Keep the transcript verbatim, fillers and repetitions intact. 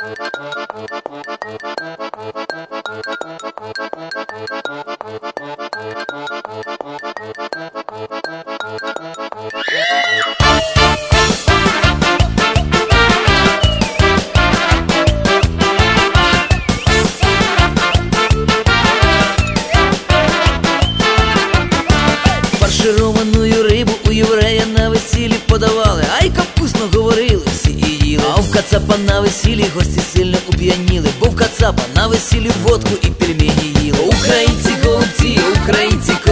Фаршированую рибу у єврея на весіллі подавали, ай, як вкусно говорили всі і їли. А в кацапа на весіллі гості сильно уп'яніли, бо в кацапа на весіллі водку і пельмені їли. Українці голубці, українці